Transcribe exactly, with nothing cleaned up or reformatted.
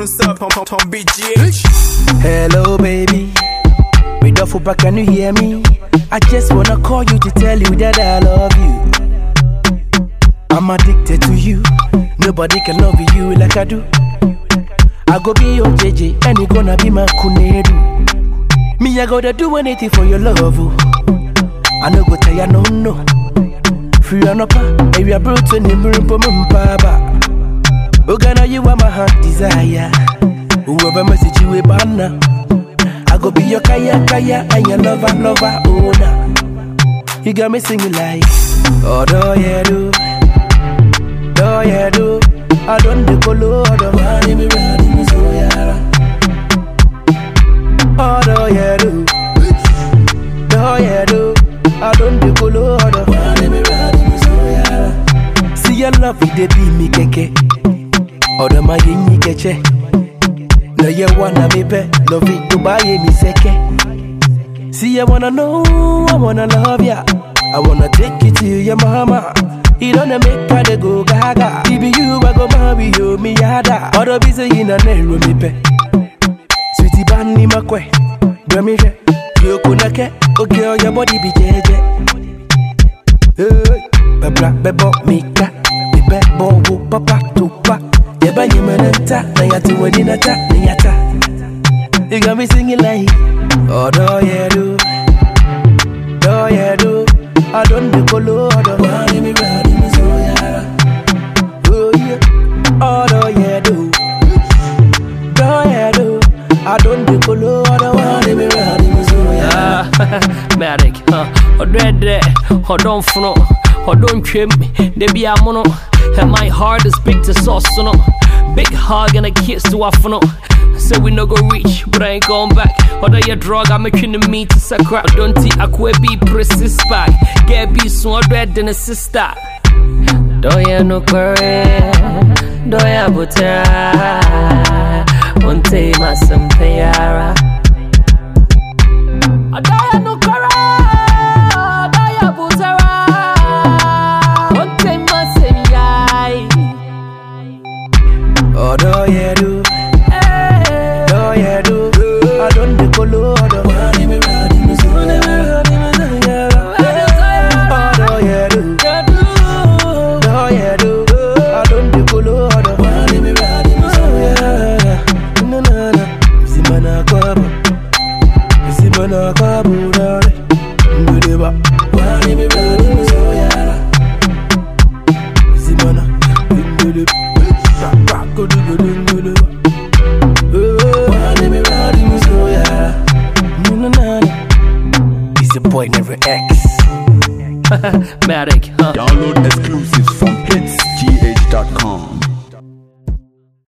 non-stop, pom pom pom B G H. Hello baby, we don't fall back, can you hear me? I just wanna call you to tell you that I love you. I'm addicted to you, nobody can love you like I do. I go be your J J, and you gonna be my Kunedu. Me, I gotta do anything for your love. I no go tell ya no no. Free on up, if you're brutal, you bring for me, Papa. Ogana, you are my heart desire. Whoever message you a banner, I go be your kaya kaya and your lover lover owner. You got me singing like, oh do yeah do, do yeah do. I don't do color, do money me ready me so yara. Oh do yeah do, do yeah do. I don't do color, do money me ready me so yara. See your love, it be me keke. Oh the my yinyi keche. No you wanna me pe, love it to buy me seke. See I wanna know, I wanna love ya. I wanna take it to your mama. He don't make her de go gaga. If you I go marry you, me yada. Other busy in a nero me pe. Sweetie bani makwe, bremi je. You kunake, okay your body be jeje. Hey, bebra bebo mika, bebe bo papa tupa. Yeba nyemenenta, na yatu wedinata, na yata. You got me singing like, oh do yeah do, do yeah do. I don't do color, do money me ready me so yara. Oh yeah, oh do yeah do, do yeah do. I don't do color, do money me ready me so yara. Ah, Matic, huh? Or dread dread, or don't fno, or don't trim me. They be a mono, and my heart is big to sauce no. Big hug and a kiss to afno. So we no go reach, but I ain't going back. Other your drug, I'm making the meat to sakra. Don't see a que be precise back. Get be so red than a sister. Don't ya no quarry, don't ya butter. Won't take my some payara. Don't ya no quarry, don't ya butter. Won't take my some yai. Oh do yeah do. Yeah, do I don't do color, do money me ready me so yara. Oh do yeah do, do yeah do. I don't do color, do money me ready me so yara. Na na na, zimana kwabo, zimana kwabo dare. Ndeba, money me ready me so yara. Zimana, ndeba, pa go do go do ndeba. It's a boy never X. Matic, huh? Download exclusives from hits g h dot com.